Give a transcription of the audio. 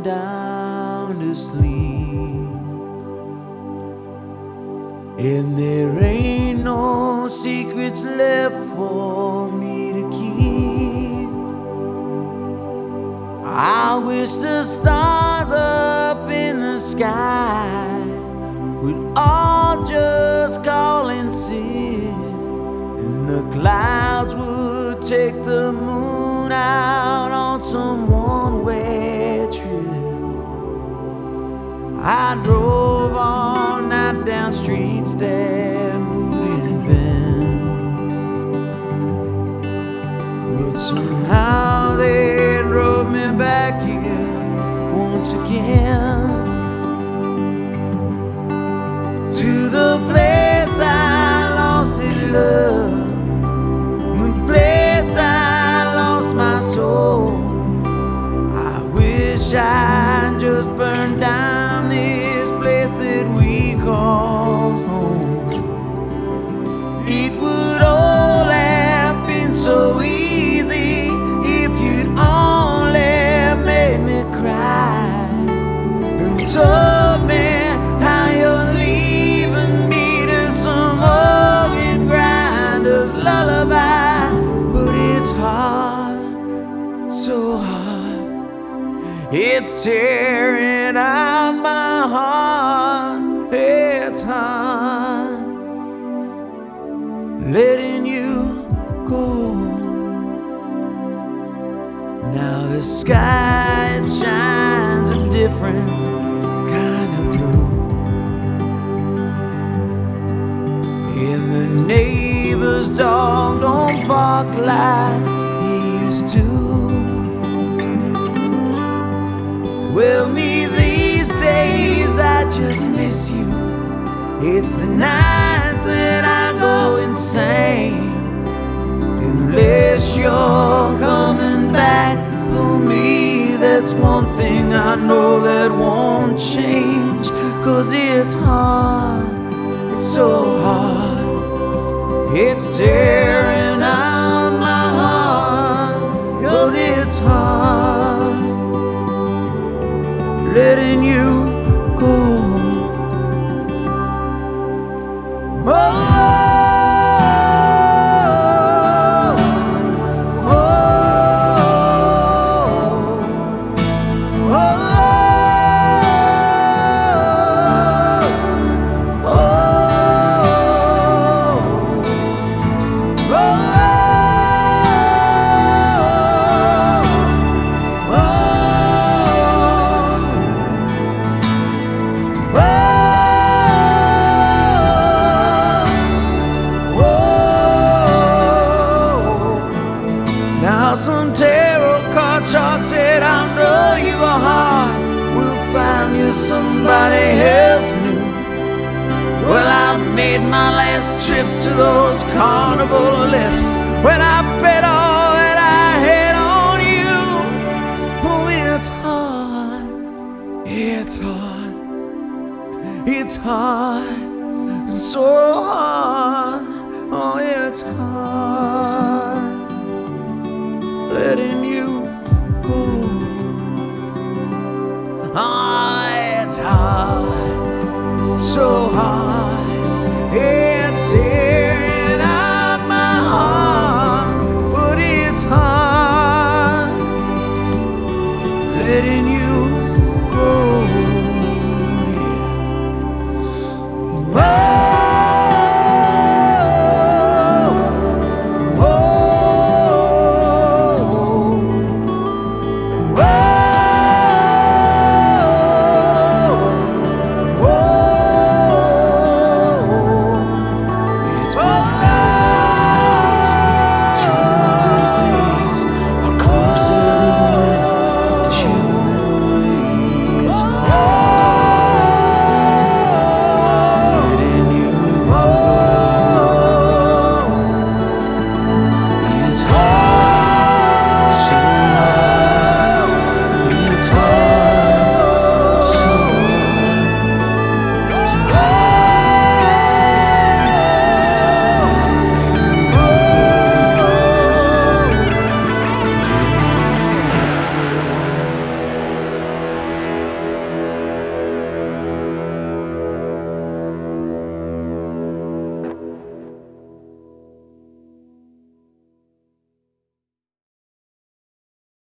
down to sleep. And there ain't no secrets left for me to keep. I wish the stars up in the sky would all just call and sit, and the clouds would take the moon out on some one-way trip. I drove all night down streets that wouldn't bend, but somehow they drove me back here once again, to the place I lost in love, the place I lost my soul. I wish I'd just burned down this place that we call home. It would all have been so easy if you'd only made me cry and told me how you're leaving me to some organ grinder's lullaby. But it's hard, so hard, it's tearing out my heart. It's hard letting you go. Now the sky, it shines a different kind of blue, and the neighbor's dog don't bark like he used to. Well, me these days, I just miss you. It's the nights that I go insane, unless you're coming back for me. That's one thing I know that won't change, 'cause it's hard, it's so hard, it's tearing out my heart. 'Cause it's hard letting you go. Now some tarot card chalk said, I know you are hard, we'll find you somebody else new. Well, I've made my last trip to those carnival lifts when I bet all that I had on you. Oh, it's hard, it's hard, it's hard